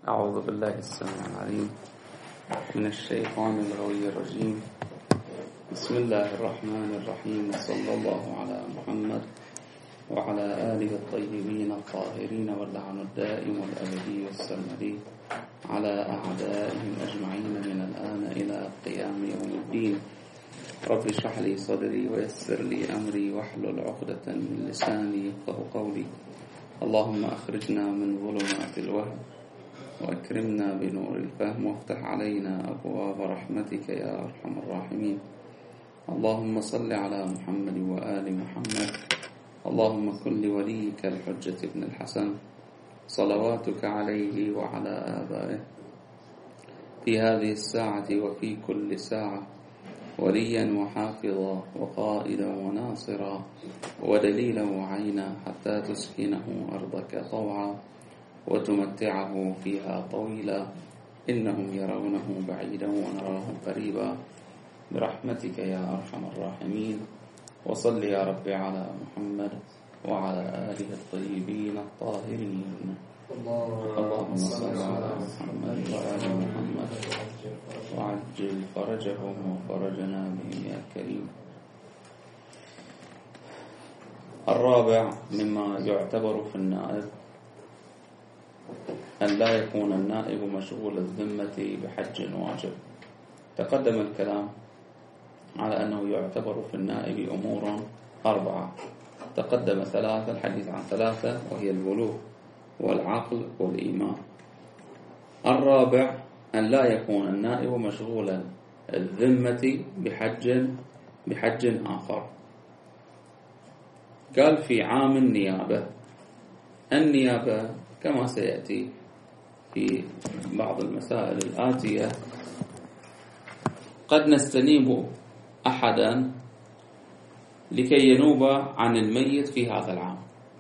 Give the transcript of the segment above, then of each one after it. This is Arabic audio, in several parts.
أعوذ بالله السميع العليم من الشيطان الغوي الرجيم. بسم الله الرحمن الرحيم، وصلى الله على محمد وعلى آله الطيبين الطاهرين، واللعن الدائم والأبدي والسرمدي على أعدائهم أجمعين من الآن إلى قيام يوم الدين. رب اشرح لي صدري ويسر لي أمري واحلل عقدة من لساني يفقهوا قولي. اللهم أخرجنا من ظلمات الوهم وأكرمنا بنور الفهم، وافتح علينا أبواب رحمتك يا أرحم الراحمين. اللهم صل على محمد وآل محمد. اللهم كن لوليك الحجة ابن الحسن صلواتك عليه وعلى آبائه في هذه الساعة وفي كل ساعة وليا وحافظا وقائدا وناصرا ودليلا وعينا، حتى تسكنه أرضك طوعا وتمتعه فيها طويلا. إنهم يرونه بعيدا ونراه قريبا برحمتك يا أرحم الراحمين. وصل يا رب على محمد وعلى آله الطيبين الطاهرين. اللهم صل على محمد وآل محمد وعجل فرجهم وفرجنا بهم يا كريم. الرابع مما يعتبر في النائب أن لا يكون النائب مشغول الذمة بحج واجب. تقدم الكلام على أنه يعتبر في النائب أمور 4. تقدم 3، الحديث عن 3، وهي البلوغ والعقل والإيمان. الرابع أن لا يكون النائب مشغولا الذمة بحج آخر. قال في عام النيابة كما سيأتي في بعض المسائل الآتية، قد نستنيب أحدا لكي ينوب عن الميت في هذا العام،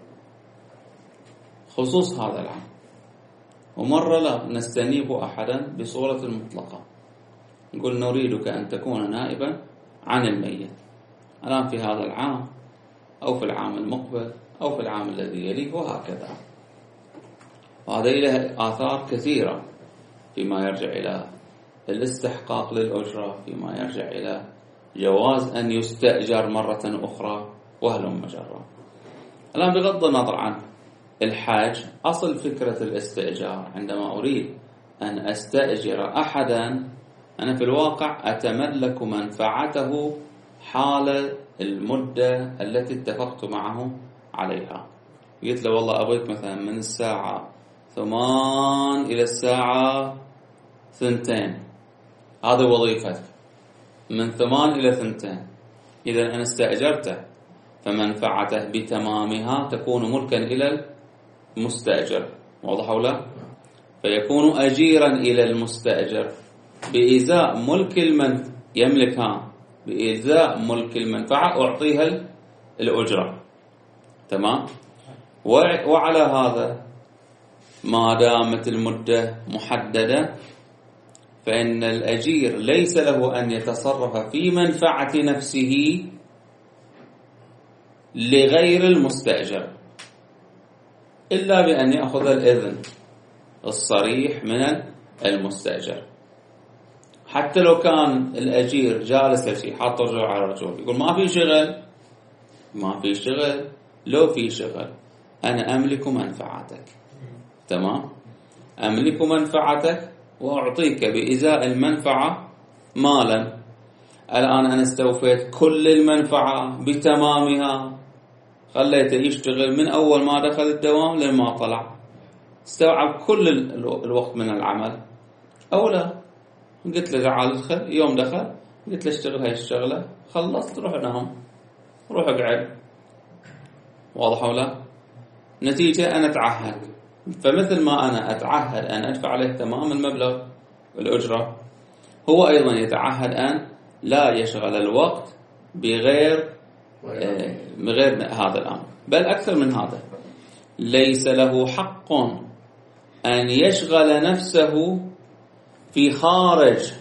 خصوص هذا العام، ومرة لا نستنيب أحدا بصورة مطلقة، نقول نريدك أن تكون نائبا عن الميت الآن في هذا العام أو في العام المقبل أو في العام الذي يليه، وهكذا. وهذا له آثار كثيرة فيما يرجع إلى الاستحقاق للأجرة، فيما يرجع إلى جواز أن يستأجر مرة أخرى وهلم مجرى. الآن بغض النظر عن الحاج، أصل فكرة الاستئجار عندما أريد أن أستأجر أحدا، أنا في الواقع أتملك منفعته حال المدة التي اتفقت معه عليها. قلت له والله أبغيك مثلا من الساعة 8 إلى الساعة 2، هذا وظيفتك من 8 إلى 2. إذا أنا استأجرته فمنفعته بتمامها تكون ملكا إلى المستأجر، واضح أو لا؟ فيكون أجيرا إلى المستأجر بإزاء ملك يملكها بإزاء ملك المنفعة أعطيها الأجرة. تمام؟ وعلى هذا ما دامت المدة محددة، فإن الأجير ليس له أن يتصرف في منفعة نفسه لغير المستأجر إلا بأن يأخذ الإذن الصريح من المستأجر. حتى لو كان الأجير جالس شيء حاط رجل على رجل، يقول ما في شغل، لو في شغل أنا أملك منفعتك. تمام؟ أملك منفعتك وأعطيك بإزاء المنفعة مالا. الآن أنا استوفيت كل المنفعة بتمامها، خليته يشتغل من أول ما دخل الدوام لما طلع، استوعب كل الوقت من العمل. أو لا، قلت له تعال ادخل، يوم دخل قلت له اشتغل هاي الشغلة، خلصت روح نام، روح اقعد، واضح ولا؟ نتيجة أنا أتعهد. فمثل ما أنا أتعهد أن أدفع عليه تمام المبلغ الأجرة، هو أيضا يتعهد أن لا يشغل الوقت بغير هذا الأمر. بل أكثر من هذا، ليس له حق أن يشغل نفسه في خارج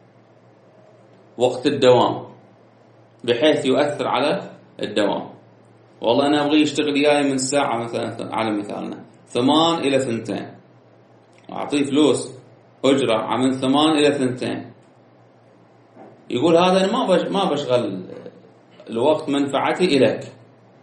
وقت الدوام بحيث يؤثر على الدوام. والله أنا أبغي يشتغل ياي من ساعة مثلا على مثالنا 8 إلى 2، أعطيه فلوس أجرة من 8 إلى 2، يقول هذا أنا ما بشغل الوقت منفعتي إليك.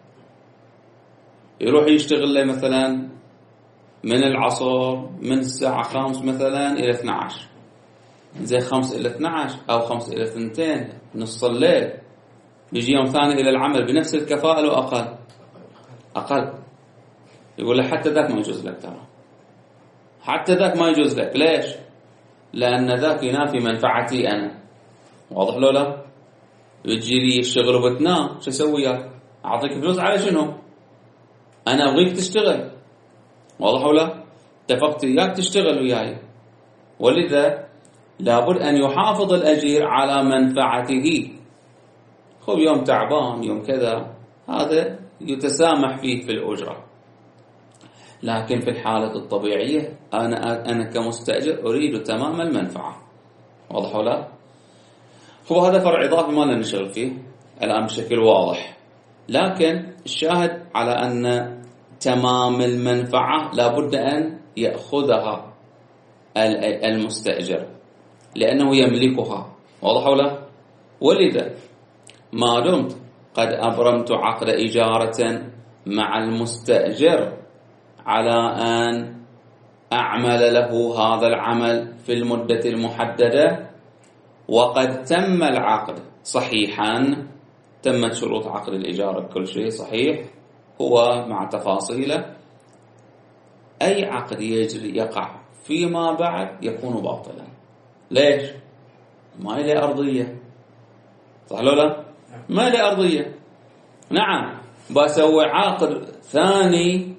يروح يشتغل له مثلا من العصر من الساعة 5 مثلا إلى 12، زي 5 إلى 12 أو 5 إلى 2 نص الليل، بيجي يوم ثاني إلى العمل بنفس الكفاءة أو أقل. يقول له حتى ذاك ما يجوز لك، ترى حتى ذاك ما يجوز لك. ليش؟ لأن ذاك ينافي منفعتي أنا. واضح لو لا؟ يجي لي الشغل وبتنام، شو أسوي وياك؟ أعطيك فلوس على شنو؟ أنا أبغيك تشتغل. واضح ولا؟ اتفقت وياك تشتغل وياي، ولذا لابد أن يحافظ الأجير على منفعته. خب يوم تعبان يوم كذا، هذا يتسامح فيه في الأجرة. لكن في الحالة الطبيعية أنا كمستأجر أريد تمام المنفعة. واضح ولا؟ خب هذا فرع إضافي ما لنا نشغل فيه الآن بشكل واضح، لكن الشاهد على أن تمام المنفعة لابد أن يأخذها المستأجر لأنه يملكها. واضح ولا؟ ولذا ما دمت قد أبرمت عقد إجارة مع المستأجر على أن أعمل له هذا العمل في المدة المحددة، وقد تم العقد صحيحا، تمت شروط عقد الإجارة كل شيء صحيح هو مع تفاصيله، أي عقد يقع فيما بعد يكون باطلا. ليش؟ ما إلي أرضية. صح لو لا؟ ما إلي أرضية. نعم بسوي عقد ثاني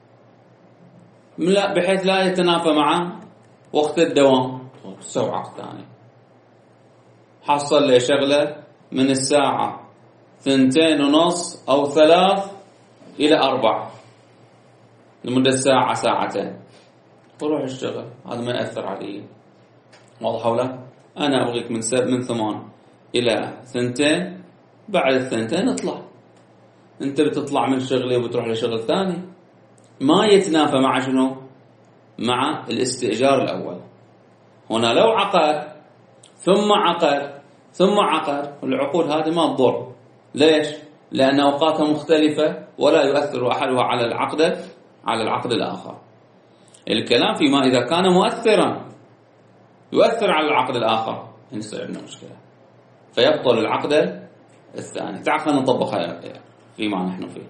لا بحيث لا يتنافى مع وقت الدوام، سوي عقد ثاني حصل لي شغلة من الساعة 2:30 أو 3 إلى 4 لمدة ساعة ساعتين، وروح اشتغل، هذا ما يأثر علي. واضح ولا؟ أنا أبغيك من 8 إلى 2، بعد 2 اطلع. أنت بتطلع من شغلي وبتروح لشغل ثاني، ما يتنافى مع شنو؟ مع الاستئجار الأول. هنا لو عقد ثم عقد ثم عقد، العقود هذه ما تضر. ليش؟ لأن أوقاتها مختلفة ولا يؤثر أحدها على العقد الآخر. الكلام فيما إذا كان مؤثرا يؤثر على العقد الآخر يصير عندنا مشكلة، فيبطل العقد الثاني. تعال خلينا نطبقها فيما نحن فيه.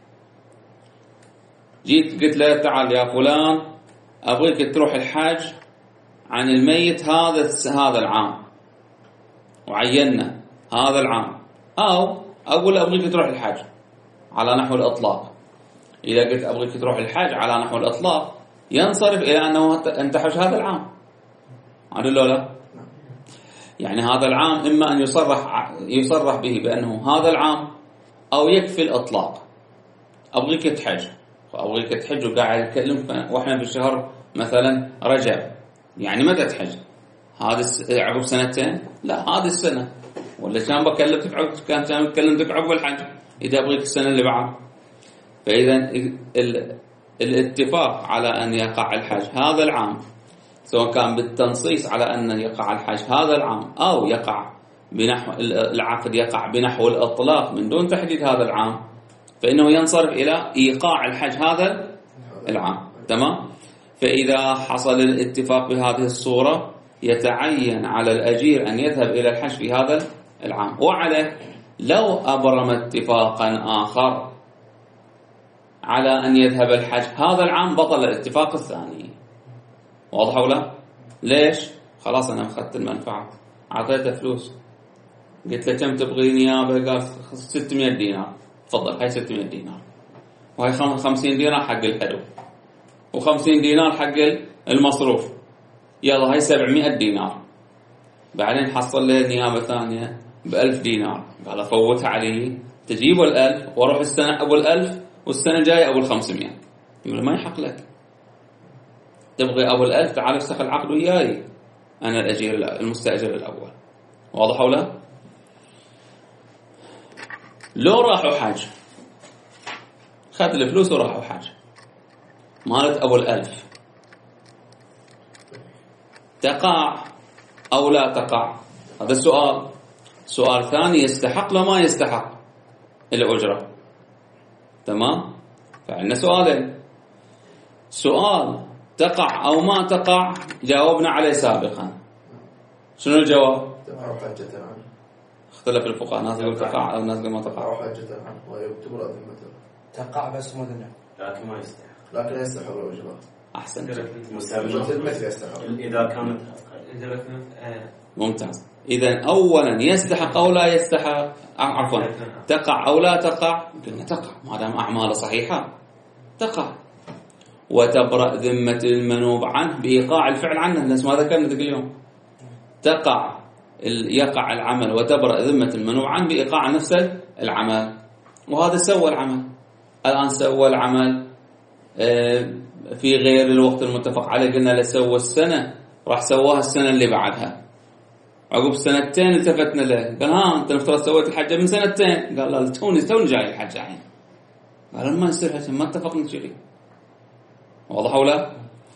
جيت قلت له تعال يا فلان أبغيك تروح الحج عن الميت هذا العام، وعينا هذا العام، أو أقول أبغيك تروح الحج على نحو الإطلاق. إذا قلت أبغيك تروح الحج على نحو الإطلاق ينصرف إلى أنه أنت حج هذا العام. عدل لا؟ يعني هذا العام إما أن يصرح به بأنه هذا العام، أو يكفي الإطلاق. أبغيك تحج، أبغيك تحج وقاعد أتكلم وإحنا في الشهر مثلا رجب، يعني متى تحج؟ هذا عقب 2 لا هذه السنة، ولا كان بكلمتك عقب الحج إذا أبغيك السنة اللي بعد. فإذا الاتفاق على أن يقع الحج هذا العام، سواء كان بالتنصيص على أن يقع الحج هذا العام أو يقع بنحو العقد يقع بنحو الإطلاق من دون تحديد هذا العام، فإنه ينصرف إلى إيقاع الحج هذا العام. تمام؟ فإذا حصل الاتفاق بهذه الصورة يتعين على الأجير أن يذهب إلى الحج في هذا العام. وعليه لو أبرم اتفاقا آخر على أن يذهب الحج هذا العام بطل الاتفاق الثاني. واضح ولا؟ ليش؟ خلاص أنا أخذت المنفعة، أعطيته فلوس، قلت له كم تبغي نيابة؟ قال 600 دينار. تفضل هاي 600 دينار، وهي 50 دينار حق الحلو، و50 دينار حق المصروف، يلا هاي 700 دينار. بعدين حصل له نيابة ثانية ب1000 دينار، قال أفوتها عليه، تجيب 1000 وأروح السنة أبو 1000 والسنة الجاية أبو 500. يقول ما يحق لك، تبغي أبو 1000 تعال افسخ العقد وياي، أنا الأجير المستأجر الأول. واضح ولا؟ لو راحوا حج، خذ الفلوس وراحوا حج مالت أبو 1000، تقع أو لا تقع؟ هذا السؤال. سؤال ثاني، يستحق لو ما يستحق الأجرة؟ تمام؟ فعندنا سؤالين. سؤال تقع أو ما تقع جاوبنا عليه سابقا. شنو الجواب؟ تقع حجة عنه. اختلف الفقهاء، ناس يقول تقع أو ناس يقول ما تقع. حجة عنه ويبتبرأ ذمته. تقع بس مو ذنب، لكن ما يستحق. لكن يستحق الأجرة. أحسن. المثل يستحق. إذا كانت ممتاز. إذا أولا يستحق أو لا يستحق، عفوا تقع أو لا تقع؟ قلنا تقع ما دام أعماله صحيحة تقع. وتبرأ ذمة المنوب عنه بإيقاع الفعل عنه، نفس ما ذكرنا ذاك اليوم. يقع العمل وتبرأ ذمة المنوب عنه بإيقاع نفس العمل. وهذا سوى العمل. الآن سوى العمل في غير الوقت المتفق عليه. قلنا له سوى السنة، راح سواها السنة اللي بعدها. عقب سنتين التفتنا له، قال ها انت نفترض سويت الحجة من سنتين. قال لا توني جاي الحجة الحين. قال ما يصير هالشيء، ما اتفقنا كذي. واضح ولا؟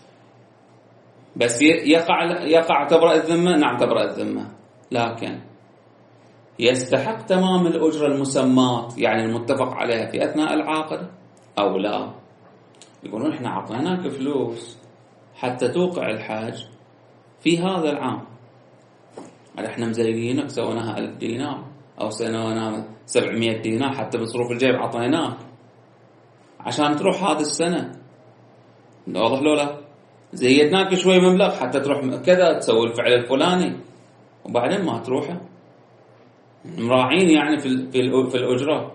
بس يقع تبرأ الذمة. نعم تبرأ الذمة، لكن يستحق تمام الأجرة المسمات يعني المتفق عليها في أثناء العقد أو لا؟ يقولون احنا عطيناك فلوس حتى توقع الحج في هذا العام، احنا مزينينك، سويناها 1000 دينار أو سويناها 700 دينار حتى بصروف الجيب عطيناك عشان تروح هذه السنة. واضح لولا؟ زيدناك شوي مبلغ حتى تروح كذا تسوي الفعل الفلاني وبعدين ما تروحه. مراعين يعني في الأجرة.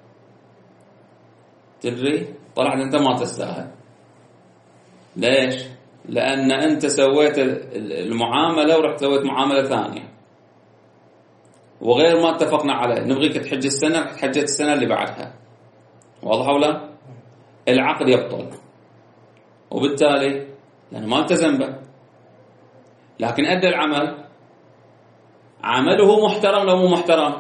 تدري طلعت أنت ما تستاهل. ليش؟ لأن أنت سويت المعاملة ورحت سويت معاملة ثانية وغير ما اتفقنا عليه. نبغيك تحج السنة، رحت حجت السنة اللي بعدها. واضح ولا؟ العقد يبطل، وبالتالي لأنه ما التزم به. لكن أدى العمل، عمله محترم لو مو محترم؟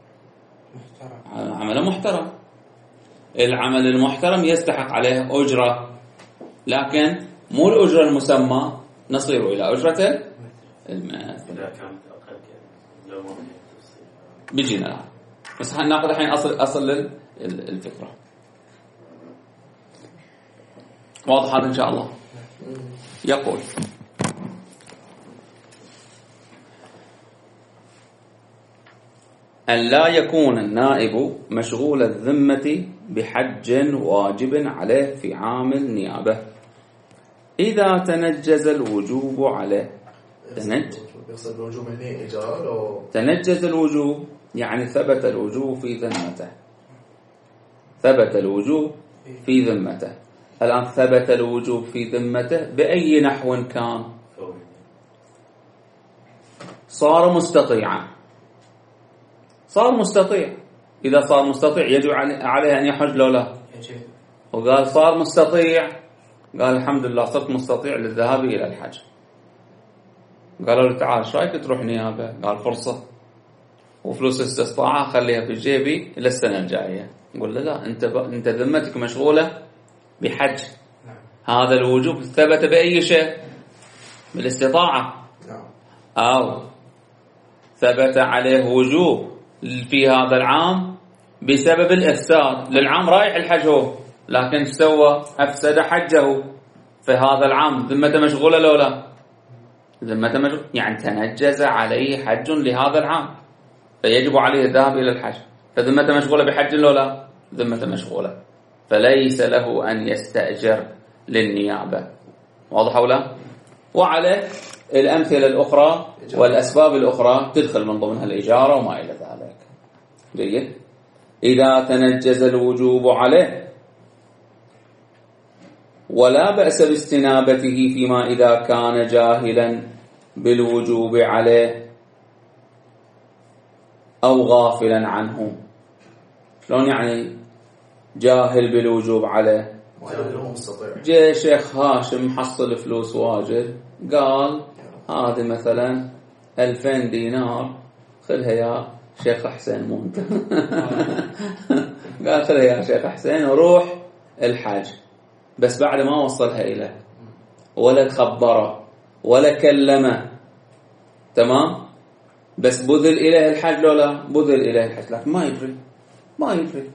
عمله محترم. العمل المحترم يستحق عليه أجرة، لكن مو الأجرة المسمى، نصير إلى أجرة المثل. إذا كانت أقل لو ما بيجينا الآن، بس هناخذ الحين أصل الفكرة. واضح هذا إن شاء الله. يقول أن لا يكون النائب مشغول الذمة بحج واجب عليه في عام النيابة إذا تنجز الوجوب عليه. تنجز الوجوب يعني ثبت الوجوب في ذمته. ثبت الوجوب في ذمته. الآن ثبت الوجوب في ذمته بأي نحو كان. صار مستطيعا. صار مستطيع. إذا صار مستطيع يجب عليه أن يحج لو لا؟ وقال صار مستطيع، قال الحمد لله صرت مستطيع للذهاب إلى الحج. قالوا له تعال ايش رايك تروح نيابة؟ قال فرصة وفلوس استطاعة خليها في جيبي إلى السنة الجاية. نقول له لا، أنت ذمتك مشغولة بحج. هذا الوجوب ثبت بأي شيء؟ بالاستطاعة. أو ثبت عليه وجوب في هذا العام بسبب الإفساد للعام. رايح الحج هو، لكن سوى أفسد حجه في هذا العام. ذمته مشغولة لو لا؟ ذمته مشغولة، يعني تنجز عليه حج لهذا العام فيجب عليه الذهاب إلى الحج. فذمته مشغولة بحج لو لا؟ ذمته مشغولة، فليس له أن يستأجر للنيابة. واضح ولا؟ وعليه الأمثلة الأخرى والأسباب الأخرى تدخل من ضمنها الإجارة وما إلى ذلك. جيد. إذا تنجز الوجوب عليه ولا بأس باستنابته فيما إذا كان جاهلا بالوجوب عليه أو غافلا عنه. شلون يعني جاهل بالوجوب عليه؟ جاء شيخ هاشم محصل فلوس واجد، قال هذه مثلا 2000 دينار خذها يا شيخ حسين. مو انت قال خذها يا شيخ حسين وروح الحج. بس بعد ما وصلها إليه ولا تخبره ولا كلمه، تمام، بس بذل إليه الحج لو لا؟ بذل إليه الحج، لكن ما يدري.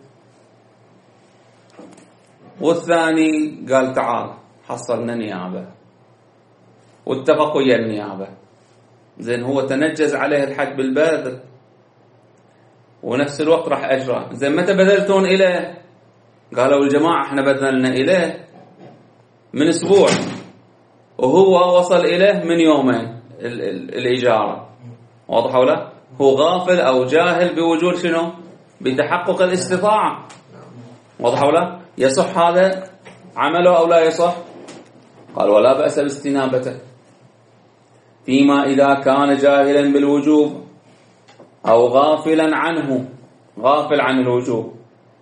والثاني قال تعال حصلنا نيابة واتفقوا ويا النيابة، زين هو تنجز عليه الحج بالبذل ونفس الوقت راح أجره، زين متى بذلتون إليه؟ قالوا الجماعة احنا بذلنا إليه من أسبوع وهو وصل إليه من يومين الإجارة، واضح ولا؟ هو غافل أو جاهل بوجود شنو؟ بتحقق الاستطاعة، واضح ولا؟ يصح هذا عمله أو لا يصح؟ قال ولا بأس باستنابته فيما إذا كان جاهلا بالوجوب أو غافلا عنه، غافل عن الوجوب.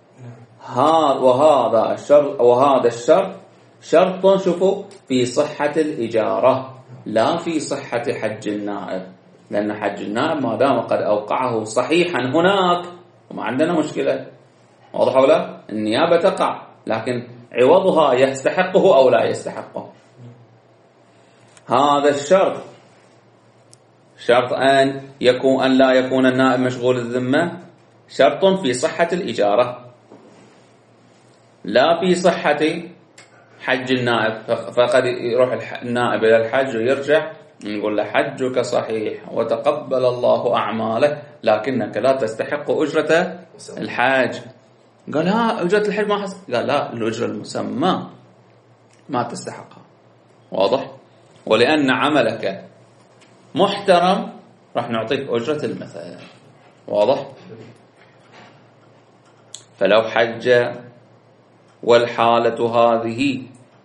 وهذا الشرط شرط شوفوا في صحة الإجارة لا في صحة حج النائب، لأن حج النائب ما دام قد أوقعه صحيحا هناك وما عندنا مشكلة، واضح ولا؟ النيابة تقع، لكن عوضها يستحقه أو لا يستحقه. هذا الشرط شرط أن لا يكون النائب مشغول الذمة، شرط في صحة الإجارة لا في صحة حج النائب. فقد يروح النائب إلى الحج ويرجع نقول له حجك صحيح وتقبل الله أعمالك لكنك لا تستحق أجرة الحاج. قال لا أجرة الحج ما حصل، قال لا الأجرة المسمى ما تستحقها، واضح؟ ولأن عملك محترم راح نعطيك أجرة المثل، واضح؟ فلو حج والحالة هذه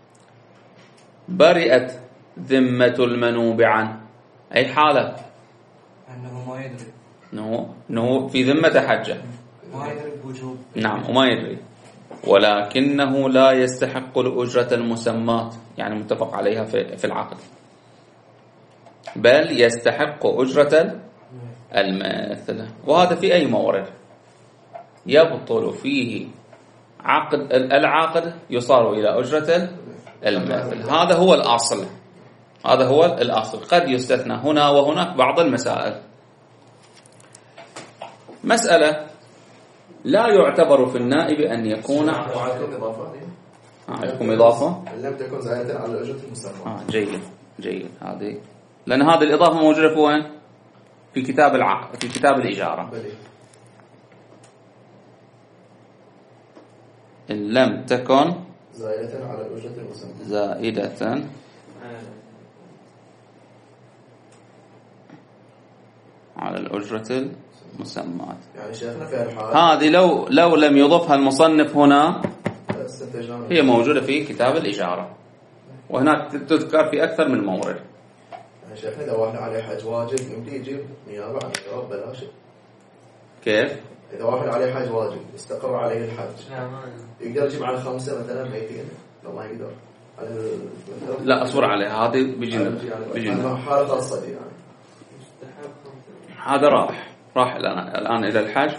برئت ذمة المنوب عنه، أي حالة؟ أنه ما يدري، أنه في ذمة حجة ما يدري بوجوب، نعم وما يدري، ولكنه لا يستحق الأجرة المسمات يعني متفق عليها في العقد، بل يستحق أجرة المثل. وهذا في أي مورد يبطل فيه العقد يصار إلى أجرة المثل، هذا هو الأصل، هذا هو الأصل. قد يستثنى هنا وهناك بعض المسائل. مسألة لا يعتبر في النائب أن يكون عندكم إضافة لم تكن زائدة على الأجرة المسمى. جيد هذه، لأن هذه الإضافة موجودة في وين؟ في كتاب العقد، في كتاب الإجارة. إن لم تكن زائدة على الأجرة المسمى، زائدة على الأجرة المسمى، يعني شيخنا في الحال هذه لو لم يضفها المصنف هنا هي موجودة في كتاب الإجارة، وهناك تذكر في أكثر من مورد. يعني شيخنا إذا واحد عليه حج واجب يمكن يجيب نيابة عن الجواب بلاش. كيف؟ إذا واحد عليه حج واجب استقر عليه الحج يقدر يجيب على 5 مثلا ميتين، لو ما يقدر لا أصبر عليه، هذه بيجينا حالة خاصة دي يعني. هذا راح الآن إلى الحج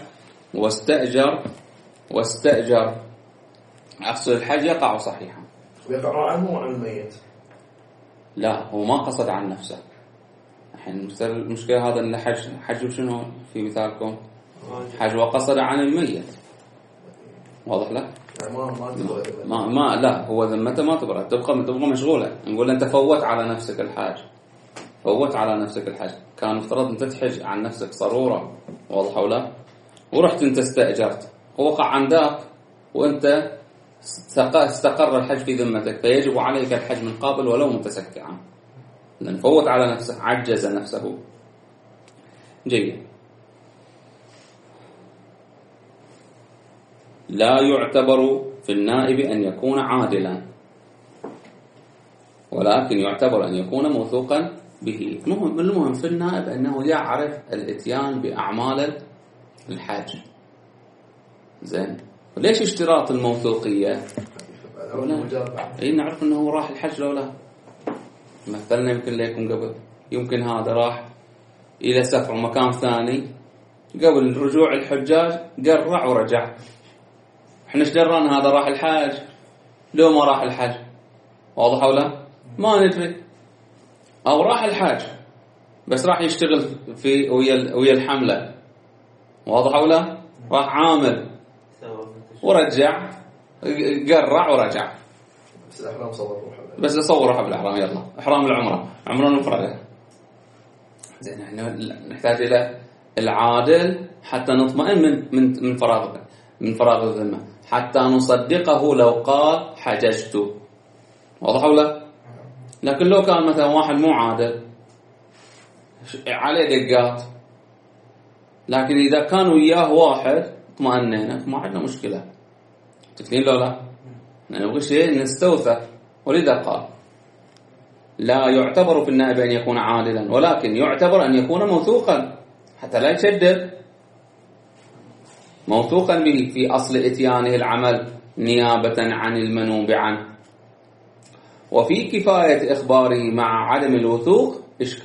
واستأجر أصل الحج يقع صحيحا، ويقع عنه وعن الميت. لا هو ما قصد عن نفسه. الحين المشكلة هذا أن حج شنو في مثالكم؟ حج وقصد عن الميت، واضح لك؟ يعني ما لا هو ذمته ما تبقى مشغولة. نقول أنت فوت على نفسك الحج، كان مفترض أنت تحج عن نفسك صرورة، واضح ولا؟ ورحت أنت استأجرت ووقع عن ذاك وأنت استقر الحج في ذمتك، فيجب عليك الحج من قابل ولو متسكعا، لأن فوت على نفسه، عجز نفسه. جيد. لا يعتبر في النائب أن يكون عادلا، ولكن يعتبر أن يكون موثوقا به. المهم في النائب أنه يعرف الإتيان بأعمال الحج. زين، ليش اشتراط الموثوقية؟ نعرف أنه راح الحج لو لا، مثلنا يمكن ليكم قبل، يمكن هذا راح إلى سفر مكان ثاني قبل رجوع الحجاج قرع ورجع، احنا ايش درنا هذا راح الحج لو ما راح الحج؟ واضح ولا؟ ما ندري. أو راح الحج بس راح يشتغل في ويا الحملة، واضح ولا؟ راح عامل ورجع، قرع ورجع، بس الإحرام صور روحه، بس أصور روحه بالإحرام. يلا إحرام العمرة، عمرة المفردة. زين احنا نحتاج إلى العادل حتى نطمئن من فراغ الذمة، حتى نصدقه لو قال حججت، واضح ولا؟ لكن لو كان مثلا واحد مو عادل عليه دقات، لكن إذا كان وياه واحد اطمئنينا ما عندنا مشكلة. تفهمين لو لا؟ نبغى شيء نستوثق، ولذا قال لا يعتبر في النائب أن يكون عادلا، ولكن يعتبر أن يكون موثوقا حتى لا يشدد، موثوقا به في أصل إتيانه العمل نيابة عن المنوب عنه. وفي كفاية إخباره مع عدم الوثوق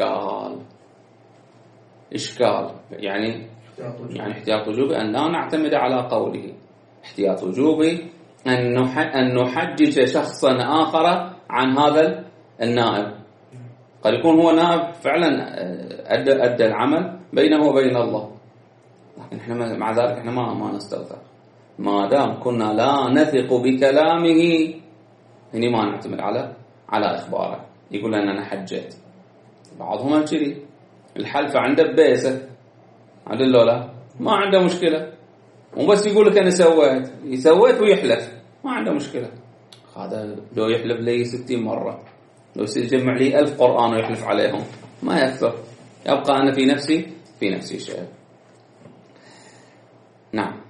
إشكال يعني احتياط وجوبي أن لا نعتمد على قوله، احتياط وجوبي أن نحجج شخصا آخر عن هذا النائب. قد يكون هو نائب فعلا أدى العمل بينه وبين الله، لكن احنا مع ذلك احنا ما نستوثق، ما دام كنا لا نثق بكلامه هني ما نعتمد على إخباره. يقول لنا أنا حجيت، بعضهم كذي الحلفة عنده ببيسة عدل لا ما عنده مشكلة، وبس يقول لك أنا سويت ويحلف ما عنده مشكلة. هذا لو يحلف لي 60 مرة، لو يجمع لي 1000 قرآن ويحلف عليهم ما يكثر، يبقى أنا في نفسي شيء. نعم،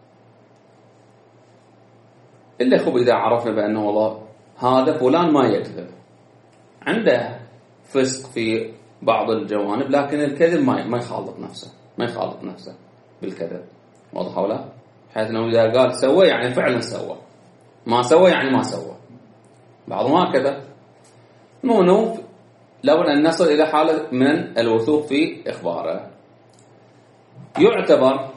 إلا خب إذا عرفنا بأنه والله هذا فلان ما يكذب، عنده فسق في بعض الجوانب، لكن الكذب ما يخالط نفسه بالكذب، واضح ولا؟ حيث أنه إذا قال سوى يعني فعلا سوى، ما سوى يعني ما سوى، بعضهم هكذا. المهم لابد أن نصل إلى حالة من الوثوق في إخباره. يعتبر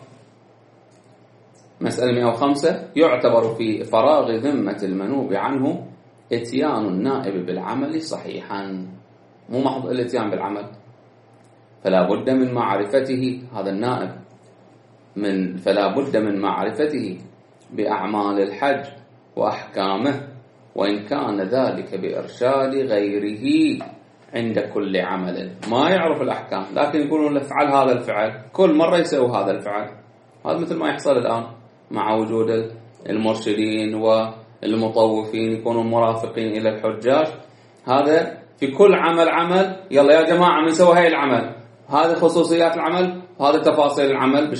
مسألة 105 يعتبر في فراغ ذمة المنوب عنه اتيان النائب بالعمل صحيحا، مو محض الاتيان بالعمل، فلا بد من معرفته هذا النائب فلا بد من معرفته بأعمال الحج وأحكامه، وإن كان ذلك بإرشاد غيره عند كل عمل. ما يعرف الأحكام لكن يقولون له افعل هذا الفعل، كل مرة يسوي هذا الفعل. هذا مثل ما يحصل الآن مع وجود المرشدين والمطوفين يكونوا مرافقين إلى الحجاج، هذا في كل عمل يلا يا جماعة من سوى هاي العمل، هذه خصوصيات العمل، هذا تفاصيل العمل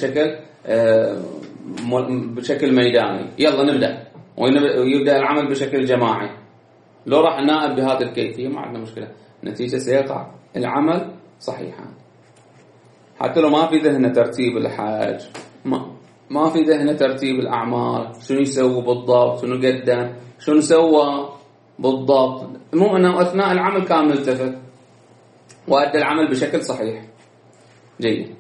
بشكل ميداني، يلا نبدأ، ويبدأ العمل بشكل جماعي. لو راح النائب بهذه الكيفية ما عندنا مشكلة، نتيجة سيقع العمل صحيحا. حتى لو ما في ذهنه ترتيب الحج، ما في ذهنه ترتيب الأعمال، شنو يسوي بالضبط، شنو قدم، شنو سوى بالضبط، المهم أنه أثناء العمل كان ملتفت وأدى العمل بشكل صحيح جيد.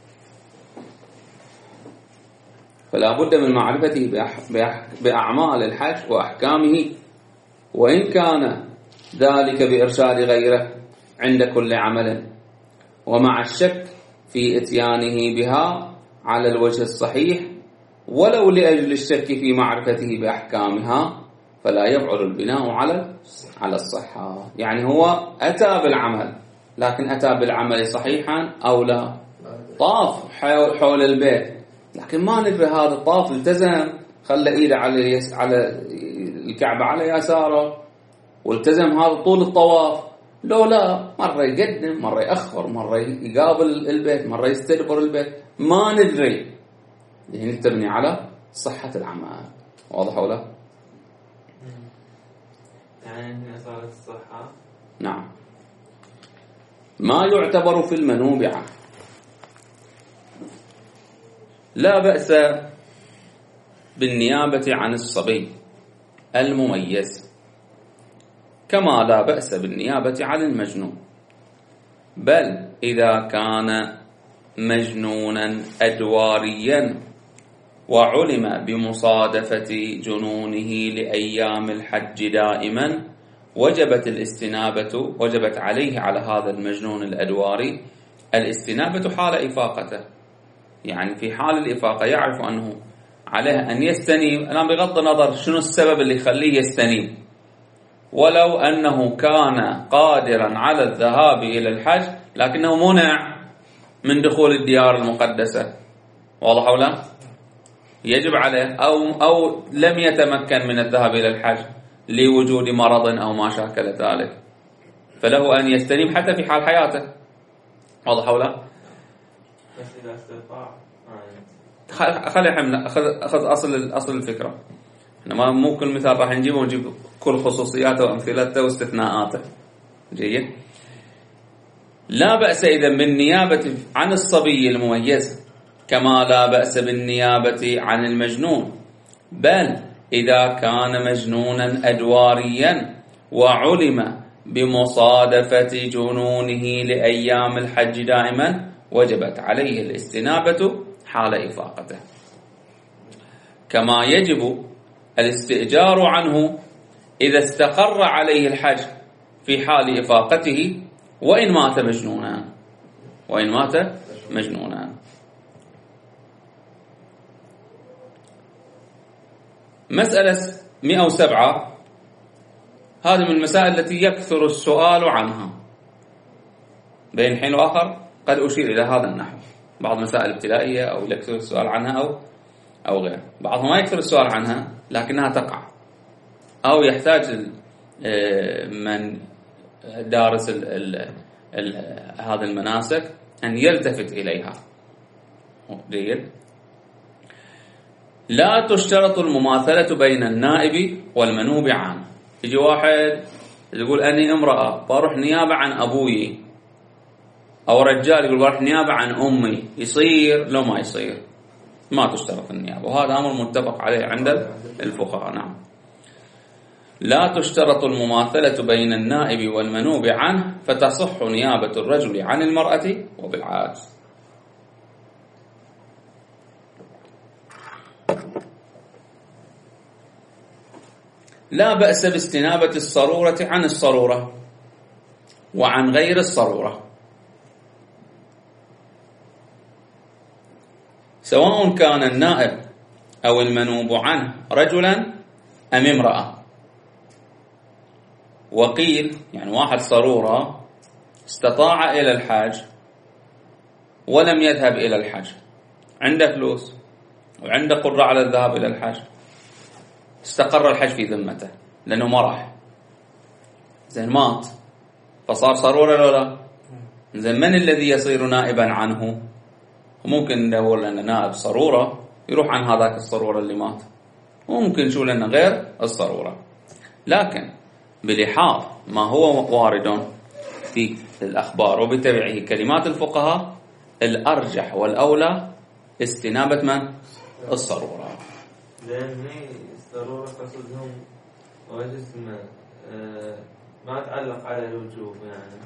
فلا بد من معرفته بأعمال الحج وأحكامه، وإن كان ذلك بإرشاد غيره عند كل عمل، ومع الشك في إتيانه بها على الوجه الصحيح ولو لأجل الشك في معرفته بأحكامها، فلا يبعد البناء على الصحة. يعني هو أتى بالعمل، لكن أتى بالعمل صحيحا أو لا، طاف حول البيت لكن ما ندري هذا الطاف التزم، خلى إيده على الكعبة على يساره والتزم هذا طول الطواف، لو لا مرة يقدم، مرة يأخر، مرة يقابل البيت، مرة يستدبر البيت، ما ندري. يعني تبني على صحة العمل، واضح ولا؟ يعني صارت الصحة. نعم. ما يعتبر في المنوب عنه، لا بأس بالنيابة عن الصبي المميز، كما لا بأس بالنيابة عن المجنون، بل إذا كان مجنونا أدواريا وعلم بمصادفة جنونه لأيام الحج دائما وجبت الاستنابة، وجبت عليه على هذا المجنون الأدواري الاستنابة حال إفاقته. يعني في حال الإفاقة يعرف أنه عليه أن يستنيب، الآن بغض النظر شنو السبب اللي يخليه يستنيب، ولو أنه كان قادرا على الذهاب إلى الحج لكنه منع من دخول الديار المقدسة، واضح أو لا؟ يجب عليه أو لم يتمكن من الذهاب إلى الحج لوجود مرض أو ما شاكل ذلك، فله أن يستنيب حتى في حال حياته، واضح أو لا؟ بس إذا استطاع خلينا أخذ أصل الفكرة. إحنا مو كل مثال راح نجيبه ونجيب كل خصوصياته وأمثلته واستثناءاته. جيد. لا بأس إذا بالنيابة عن الصبي المميز كما لا بأس بالنيابة عن المجنون، بل إذا كان مجنونا أدواريا وعلم بمصادفة جنونه لأيام الحج دائما وجبت عليه الاستنابة حال إفاقته، كما يجب الاستئجار عنه إذا استقر عليه الحج في حال إفاقته وإن مات مجنونا. مسألة 107 هذه من المسائل التي يكثر السؤال عنها، بين حين وآخر قد أشير إلى هذا النحو، بعض مسائل ابتدائية أو يكثر السؤال عنها أو غير، بعضها ما يكثر السؤال عنها لكنها تقع، أو يحتاج من دارس هذه المناسك أن يلتفت إليها. جيد. لا تشترط المماثلة بين النائب والمنوب عنه. يجي واحد يقول أني امرأة بروح نيابة عن أبوي، أو رجال يقول بروح نيابة عن أمي، يصير لو ما يصير؟ ما تشترط النيابة، وهذا أمر متفق عليه عند الفقهاء. نعم. لا تشترط المماثلة بين النائب والمنوب عنه، فتصح نيابة الرجل عن المرأة وبالعكس. لا بأس باستنابة الصرورة عن الصرورة وعن غير الصرورة، سواء كان النائب أو المنوب عنه رجلا أم امرأة. وقيل يعني واحد صرورة استطاع إلى الحج ولم يذهب إلى الحج، عنده فلوس وعنده قدرة على الذهاب إلى الحج، استقر الحج في ذمته لأنه ما راح، زين مات فصار صرورة لو لا؟ زين من الذي يصير نائبا عنه؟ ممكن ندور لنا نائب صرورة يروح عن هذاك الصرورة اللي مات، وممكن نشوف لنا غير الصرورة، لكن بلحاظ ما هو وارد في الأخبار وبتبعه كلمات الفقهاء الأرجح والأولى استنابة من؟ الصرورة. لأن الصرورة قصدهم وش اسمه ما تعلق على الوجوب، يعني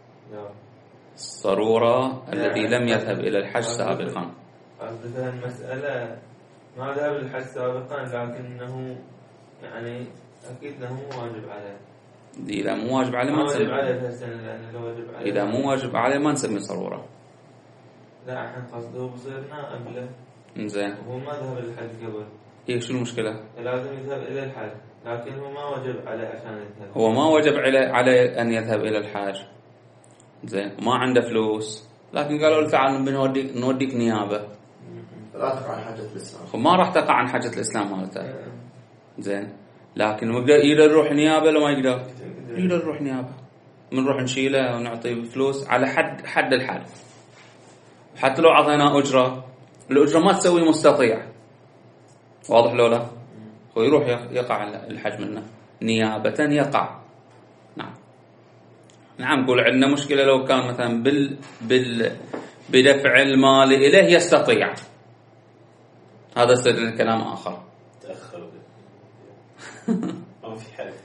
الصرورة الذي لم يذهب إلى الحج سابقا. مثلا المسألة ما ذهب للحج سابقا لكنه يعني أكيد له واجب عليه. إذا مو واجب عليه ما نسمي. إذا مو واجب عليه ما نسمي صرورة. لا احنا قصده بصير نائب له. زين. هو ما ذهب للحج قبل. إيه شو المشكلة؟ لازم يذهب إلى الحج، لكن هو ما وجب عليه عشان يذهب. هو ما وجب عليه أن يذهب إلى الحج. زين. ما عنده فلوس، لكن قالوا له تعال نوديك نيابة. لا تقع عن حجة الإسلام. ما راح تقع عن حجة الإسلام مالته. زين. لكن يقدر يروح نيابة لو ما يقدر؟ يقدر يروح نيابة. بنروح نشيله ونعطيه فلوس على حد الحد. حتى لو عطيناه أجرة، الأجرة ما تسوي مستطيع. واضح لو لا؟ هو يروح يقع الحج منه نيابة يقع. نعم نقول عندنا مشكلة لو كان مثلا بدفع المال إليه يستطيع، هذا يصير كلام آخر. تأخر ما في حل.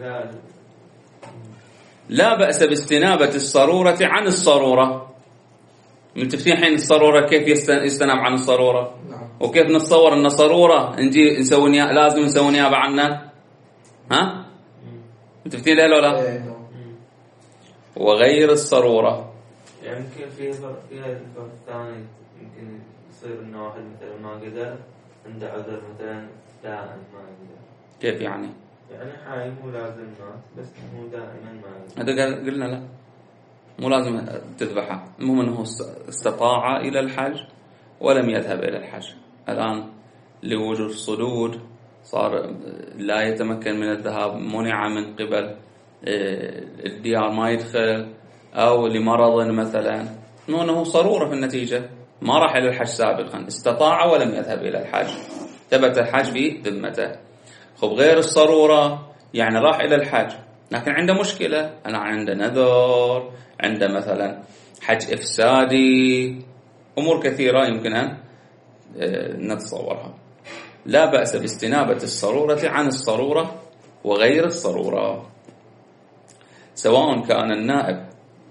لا بأس باستنابة الصرورة عن الصرورة. متفقين حين الصرورة كيف يستناب عن الصرورة؟ وكيف نتصور أن صرورة نجي نسوي لازم نسوي نيابة عنه؟ ها؟ متفقين له ولا لا؟ إيه، تمام. وغير الصرورة يعني يمكن فيها الفرق الثاني، يمكن يصير إنه واحد مثلا ما قدر عنده عذر مثلا دائم ما قدر. كيف يعني؟ يعني حاي مو لازم مات بس مو دائما ما هذا قلنا لا، مو لازم تذبحه، المهم أنه استطاع إلى الحج ولم يذهب إلى الحج. الآن لوجود صدود صار لا يتمكن من الذهاب، منع من قبل الديار ما يدخل، أو لمرض مثلا، أنه صرورة في النتيجة ما راح إلى الحج سابقا، استطاع ولم يذهب إلى الحج، ثبت الحج في ذمته. خب غير الصرورة يعني راح إلى الحج لكن عنده مشكلة، أنا عنده نذر، عنده مثلا حج إفسادي، أمور كثيرة يمكن أن نتصورها. لا بأس باستنابة الصرورة عن الصرورة وغير الصرورة، سواء كان النائب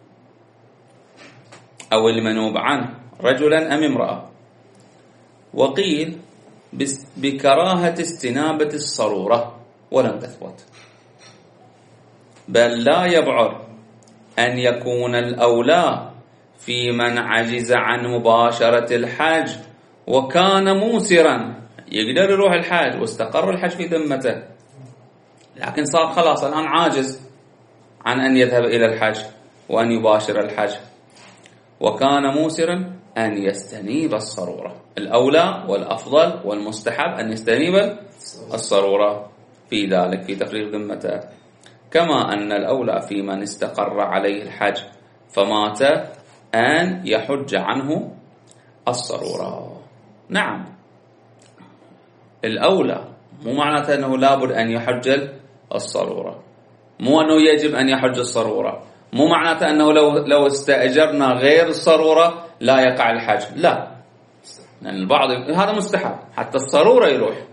أو المنوب عنه رجلا أم امرأة. وقيل بكراهة استنابة الصرورة ولم تثبت، بل لا يبعد أن يكون الأولى في من عجز عن مباشرة الحج وكان موسرا، يقدر يروح الحج واستقر الحج في ذمته، لكن صار خلاص الآن عاجز عن أن يذهب إلى الحج وأن يباشر الحج، وكان موسرا أن يستنيب الصرورة. الأولى والأفضل والمستحب أن يستنيب الصرورة في ذلك، في تفريغ ذمته، كما أن الأولى في من استقر عليه الحج فمات أن يحج عنه الصرورة. نعم، الأولى مو معناته أنه لابد أن يحج الصرورة، مو أنه يجب أن يحج الصرورة، مو معناته أنه لو استأجرنا غير الصرورة لا يقع الحج، لا، لأن البعض هذا مستحب، حتى الصرورة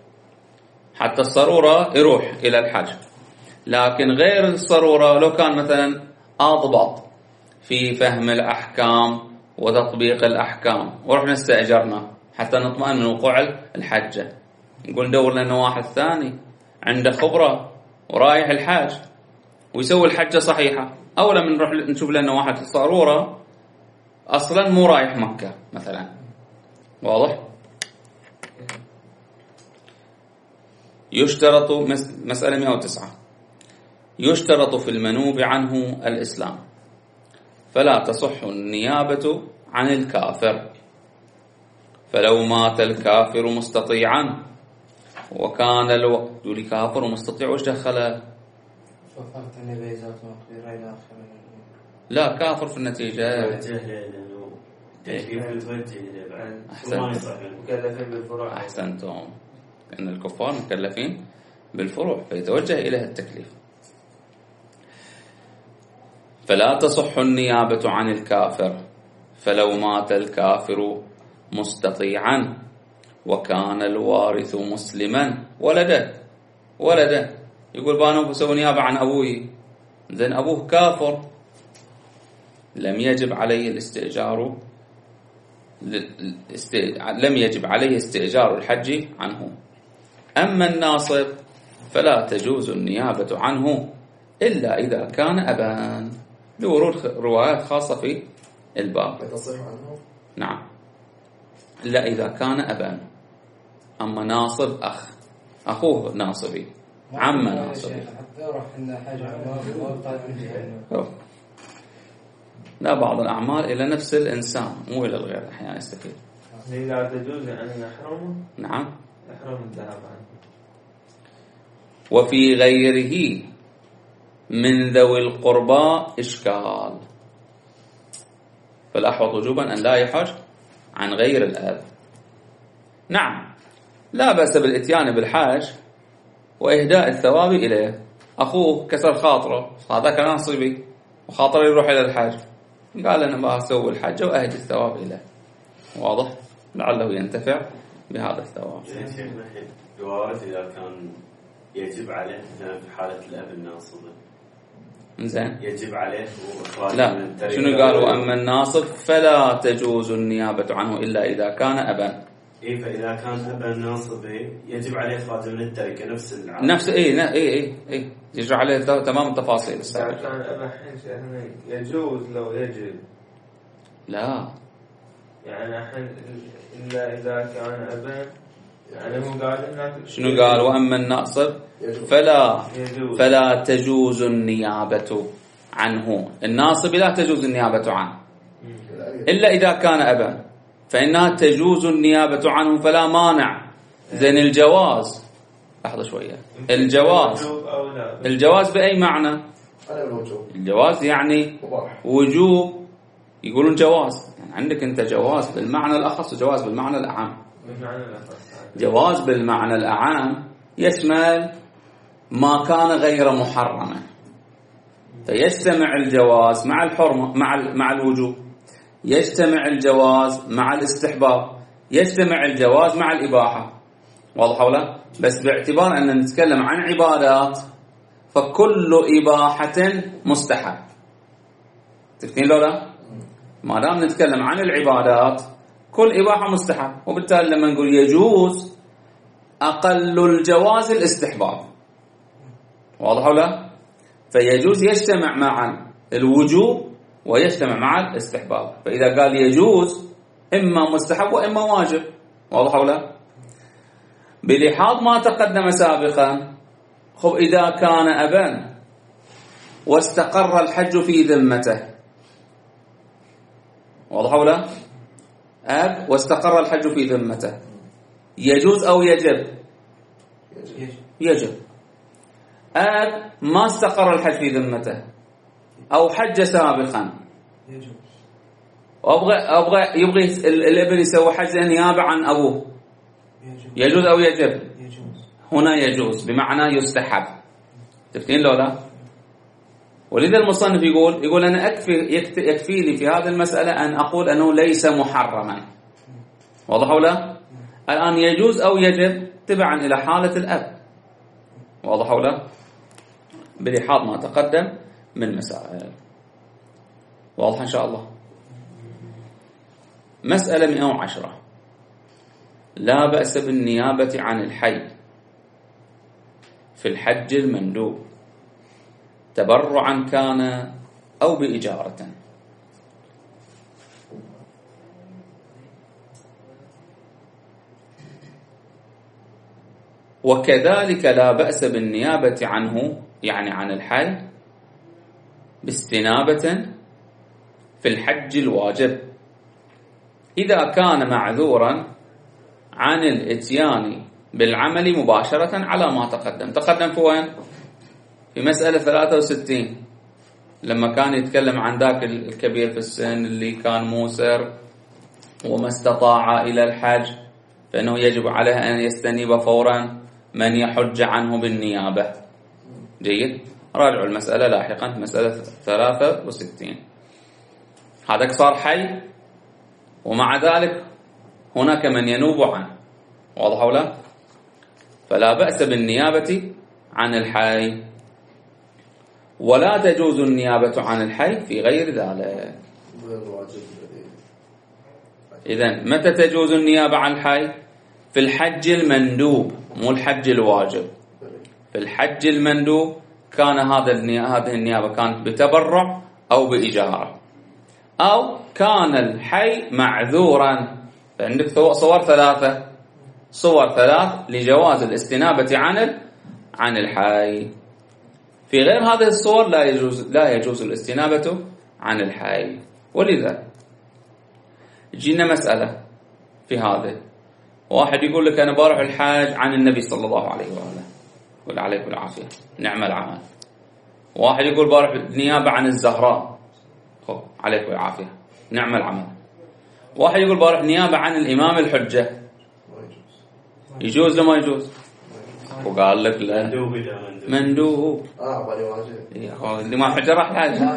يروح إلى الحج، لكن غير الصرورة لو كان مثلا أضبط في فهم الأحكام وتطبيق الأحكام ورحنا استأجرنا حتى نطمئن من وقوع الحجة، نقول ندور لنا واحد ثاني عنده خبرة ورايح الحج ويسوي الحجة صحيحة، أولا من نروح نشوف لنا واحد صرورة أصلا مو رايح مكة مثلا. واضح؟ يشترط مسألة 109 يشترط في المنوب عنه الإسلام، فلا تصح النيابة عن الكافر، فلو مات الكافر مستطيعا وكان يقول كافر ومستطيع وش دخله؟ وفرت النبي ذات مقدرة إلى آخره. لا، كافر في النتيجة. تكليف يتوجه إليه بعد أحسنت. ما يصح مكلفين بالفروع. أحسنتم، أن الكفار مكلفين بالفروع فيتوجه إليها التكليف. فلا تصح النيابة عن الكافر، فلو مات الكافر مستطيعا وكان الوارث مسلما ولده يقول بانو بسوي نيابة عن أبوي، زين أبوه كافر، لم يجب عليه استئجار الحج عنه. أما الناصب فلا تجوز النيابة عنه إلا إذا كان أبان، لورود روايات خاصة في الباب. تصح عنه؟ نعم، إلا إذا كان أبان. أما ناصب أخوه ناصبي، عم ناصبي، حتى يروح عندنا حاجة ما طالب منه. لا، بعض الأعمال إلى نفس الإنسان مو إلى الغير، أحيانا يستفيد. هي لا تجوز أن يحرمه. نعم، يحرم الذهاب عنه. وفي غيره من ذوي القربى إشكال، فالأحوط وجوبا أن لا يحج عن غير الأب. نعم، لا بأس بالإتيان بالحاج وإهداء الثواب إليه. أخوه كسر خاطره، هذا كان ناصبي وخاطره يروح إلى الحاج، قال أنا ما أسوي الحج وأهدي الثواب إليه. واضح؟ لعله ينتفع بهذا الثواب. الوارث إذا كان يجب عليه مثلا في حالة الأب الناصب، زين، يجب عليه لا، شنو قالوا؟ أما الناصب فلا تجوز النيابة عنه إلا إذا كان أبا. إيه فإذا كان أبا ناصبه يجب عليه خادم التركة نفس العام. نفس إيه يجب عليه تمام التفاصيل. إذا كان أبا حين شيخنا يجوز لو يجب. لا يعني الحين إلا إذا كان أبا، يعني هو قال هناك شنو قال؟ وأما الناصب فلا تجوز النيابة عنه. الناصب لا تجوز النيابة عنه إلا إذا كان أبا، فإنها تجوز النيابة عنه فلا مانع. زين الجواز، لحظة شوية، الجواز بأي معنى؟ الجواز يعني وجوب، يقولون جواز، يعني عندك أنت جواز بالمعنى الأخص وجواز بالمعنى الأعم. جواز بالمعنى الأعام يشمل ما كان غير محرما، فيجتمع الجواز مع الحرمة مع الوجوب، يجتمع الجواز مع الاستحباب، يجتمع الجواز مع الإباحة. واضح ولا؟ بس باعتبار أن نتكلم عن عبادات فكل إباحة مستحب. تفهمين لولا؟ ما دام نتكلم عن العبادات كل إباحة مستحب، وبالتالي لما نقول يجوز أقل الجواز الاستحباب. واضح ولا؟ فيجوز يجتمع مع الوجوب ويجتمع مع الاستحباب. فإذا قال يجوز إما مستحب وإما واجب. واضح ولا؟ بلحاظ ما تقدم سابقا، خب إذا كان أبا واستقر الحج في ذمته، واضح ولا؟ أب واستقر الحج في ذمته، يجوز أو يجب؟ يجب. أب ما استقر الحج في ذمته أو حج سابقا، يبغي الابن يسوي حج نيابة عن أبوه، يجوز أو يجب؟ هنا يجوز بمعنى يستحب. تفتين لولا؟ ولذا المصنف يقول أنا يكفيني في هذه المسألة أن أقول أنه ليس محرما. واضح ولا؟ الآن يجوز أو يجب تبعا إلى حالة الأب. واضح ولا؟ بلحاظ ما تقدم من مسائل. واضح إن شاء الله. مسألة 110: لا بأس بالنيابة عن الحي في الحج المندوب تبرعا كان أو بإجارة. وكذلك لا بأس بالنيابة عنه، يعني عن الحي، باستنابة في الحج الواجب إذا كان معذورا عن الإتيان بالعمل مباشرة على ما تقدم في وين؟ في مسألة 63 لما كان يتكلم عن ذاك الكبير في السن اللي كان موسر وما استطاع إلى الحج فإنه يجب عليه أن يستنيب فورا من يحج عنه بالنيابة. جيد، راجعوا المسألة لاحقا، مسألة 63. هذاك صار حي ومع ذلك هناك من ينوب عنه. واضح ولا؟ فلا بأس بالنيابة عن الحي، ولا تجوز النيابة عن الحي في غير ذلك. إذن متى تجوز النيابة عن الحي؟ في الحج المندوب، مو الحج الواجب. في الحج المندوب كان هذه النيابة كانت بتبرع أو بإجارة، أو كان الحي معذورا. فعندك صور ثلاث لجواز الاستنابة عن الحي. في غير هذه الصور لا يجوز الاستنابة عن الحي. ولذا جينا مسألة في هذا، واحد يقول لك أنا بروح الحاج عن النبي صلى الله عليه وآله، قل عليكم العافية، نعم العمل. واحد يقول بروح نيابة عن الزهراء، خب عليكم العافية، نعم العمل. واحد يقول بروح نيابة عن الإمام الحجة، يجوز لما يجوز؟ وقال لك لا، مندوب. اللي ما حجة راح حاجة.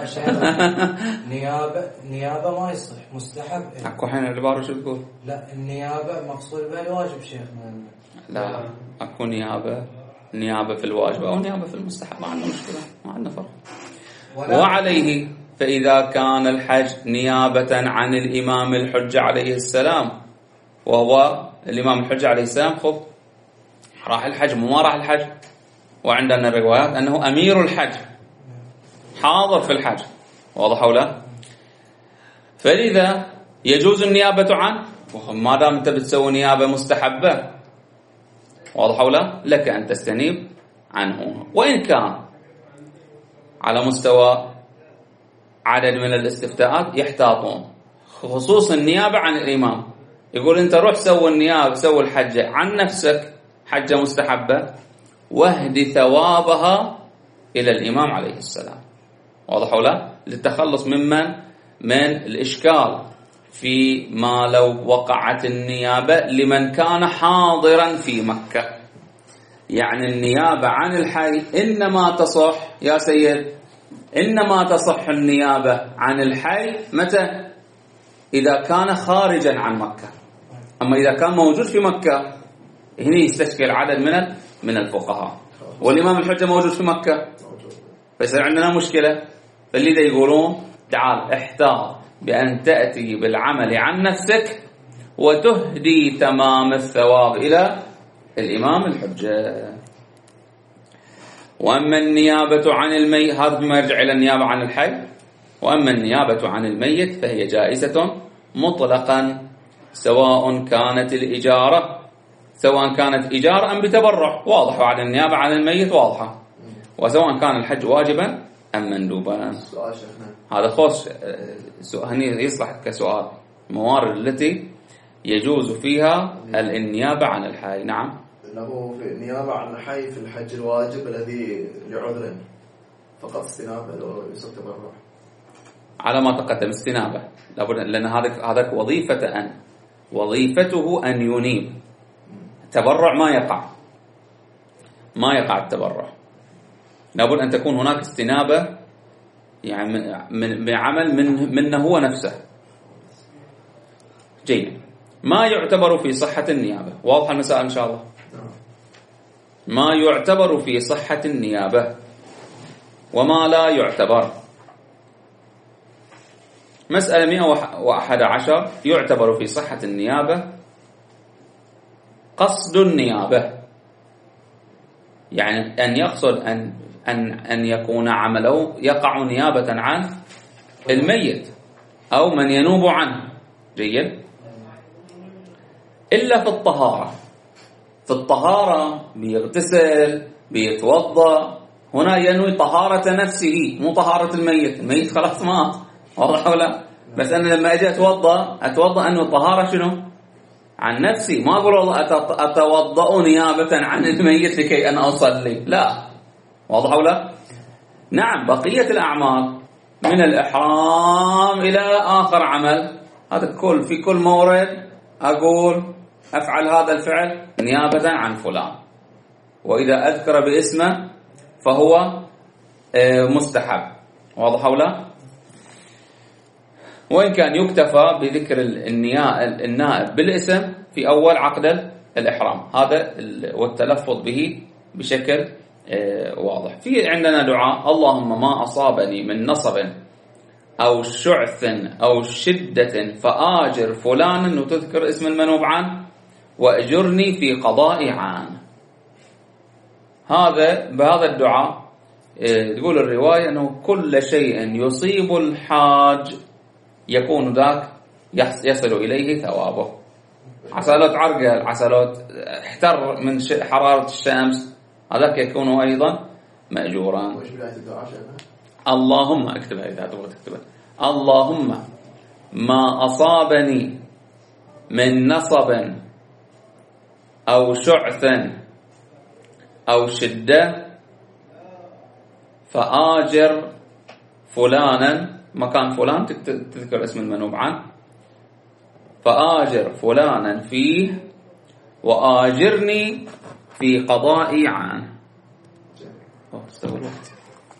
نيابة ما يصح، مستحب. اكو حين العبارة شو تقول؟ لا، النيابة مقصود بها الواجب شيخنا. لا، اكو نيابة في الواجب او نيابة في المستحب، ما عندنا مشكلة، ما عندنا فرق. وعليه فإذا كان الحج نيابة عن الإمام الحجة عليه السلام وهو الإمام الحجة عليه السلام خب راح الحج وما راح الحج، وعندنا روايات أنه أمير الحج حاضر في الحج، واضح أو لا؟ فلذا يجوز النيابة عنه، ما دام أنت بتسوي نيابة مستحبة، واضح أو لا؟ لك أن تستنيب عنه، وإن كان على مستوى عدد من الاستفتاءات يحتاطون، خصوصا النيابة عن الإمام. يقول أنت روح سوي النيابة، سوي الحجة عن نفسك، حجة مستحبة، واهدي ثوابها إلى الإمام عليه السلام، واضح أو لا؟ للتخلص من الإشكال في ما لو وقعت النيابة لمن كان حاضرا في مكة. يعني النيابة عن الحي إنما تصح يا سيد، إنما تصح النيابة عن الحي متى؟ إذا كان خارجا عن مكة. أما إذا كان موجود في مكة هنا يستشكل عدد من الفقهاء، والإمام الحجة موجود في مكة، فيصير عندنا مشكلة. فاللي يقولون تعال احتاط بأن تأتي بالعمل عن نفسك وتهدي تمام الثواب إلى الإمام الحجة. وأما النيابة عن الميت، هذا بما يرجع إلى النيابة عن الحي. وأما النيابة عن الميت فهي جائزة مطلقا، سواء كانت الإجارة، سواء كانت إجارة أم بتبرع، واضح. وعن النيابة عن الميت واضحة. وسواء كان الحج واجبا أم مندوبا. هذا خاص هني يصلح كسؤال، الموارد التي يجوز فيها النيابة عن الحي. نعم، له في النيابة عن الحي في الحج الواجب الذي لعذر فقط استنابة لو يصير تبرع على ما تقدم استنابة، لأن هذا وظيفته أن ينيب. تبرع ما يقع التبرع، لابد أن تكون هناك استنابة، يعني من عمل منه هو نفسه. جيد. ما يعتبر في صحة النيابة، واضح المسائل إن شاء الله. ما يعتبر في صحة النيابة وما لا يعتبر. مسألة 111 يعتبر في صحة النيابة قصد النيابة، يعني أن يقصد أن يكون عمله يقع نيابة عن الميت أو من ينوب عنه. جيد. إلا في الطهارة. في الطهارة بيغتسل، بيتوضأ، هنا ينوي طهارة نفسه مو طهارة الميت. الميت خلاص مات، واضح ولا؟ بس أنا لما أجي أتوضأ أنه طهارة شنو؟ عن نفسي. ما أقول والله أتوضأ نيابة عن الميت لكي أنا أصلي، لا، واضح ولا؟ نعم، بقية الأعمال من الإحرام إلى آخر عمل، هذا في كل مورد أقول أفعل هذا الفعل نيابة عن فلان، وإذا أذكر باسمه فهو مستحب، واضح ولا؟ وإن كان يكتفى بذكر النائب بالاسم في أول عقد الإحرام، هذا والتلفظ به بشكل واضح. في عندنا دعاء: اللهم ما أصابني من نصب أو شعث أو شدة فآجر فلانا، وتذكر اسم المنوب عنه، وأجرني في قضاء عنه. بهذا الدعاء تقول الرواية أنه كل شيء يصيب الحاج يكون ذاك يصل إليه ثوابه. عسلات عرقل، عسلات احتر من حرارة الشمس، هذاك يكون أيضا مأجورا. اللهم اكتبها إذا تبغى تكتبها: اللهم ما أصابني من نصب أو شعث أو شدة فآجر فلانا، مكان فلان تذكر اسم المنوب عنه، فآجر فلانا فيه وآجرني في قضائي عنه. استوى الوقت.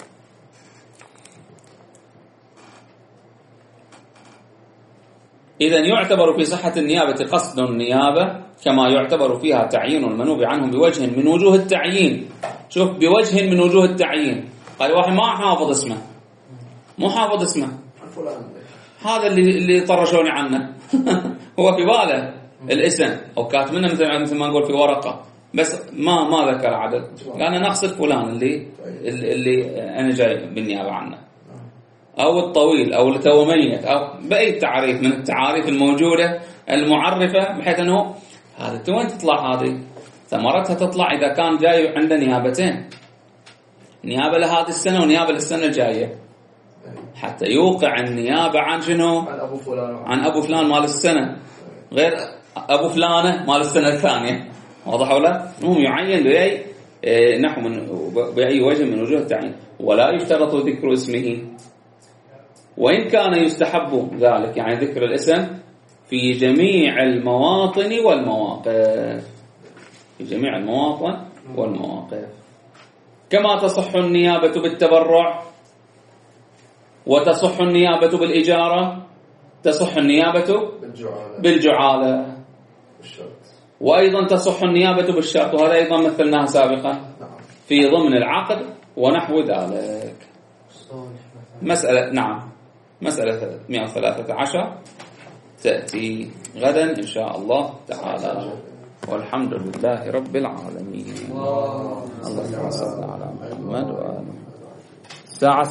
إذن يعتبر في صحة النيابة قصد النيابة، كما يعتبر فيها تعيين المنوب عنه بوجه من وجوه التعيين. شوف، بوجه من وجوه التعيين. قال واحد ما حافظ اسمه، مو حافظ اسمه، هذا اللي طرشوني عنه هو في باله الاسم أو كاتبنا مثل ما نقول في ورقة بس ما ذكر عدد، لأن نقصد فلان اللي أنا جاي بالنيابة عنه، أو الطويل أو اللي تو ميت، أو بأي تعريف من التعاريف الموجودة المعرفة، بحيث أنه هذا وين تطلع، هذه ثمرتها تطلع إذا كان جاي عنده نيابتين، نيابة لهذه السنة ونيابة للسنة الجاية، حتى يوقع النيابة عن شنو؟ عن أبو فلان مال السنة، غير أبو فلانة مال السنة الثانية. واضح ولا؟ هم يعين بأي نحو بأي وجه من وجوه التعيين، ولا يشترط ذكر اسمه، وإن كان يستحب ذلك، يعني ذكر الاسم في جميع المواطن والمواقف، في جميع المواطن والمواقف. كما تصح النيابة بالتبرع، وتصح النيابة بالإجارة، تصح النيابة بالجعالة، وأيضا تصح النيابة بالشرط، وهذا أيضا مثلناها سابقا في ضمن العقد ونحو ذلك. مسألة مسألة 113 تأتي غدا إن شاء الله تعالى، والحمد لله رب العالمين. اللهم صل على محمد وآله.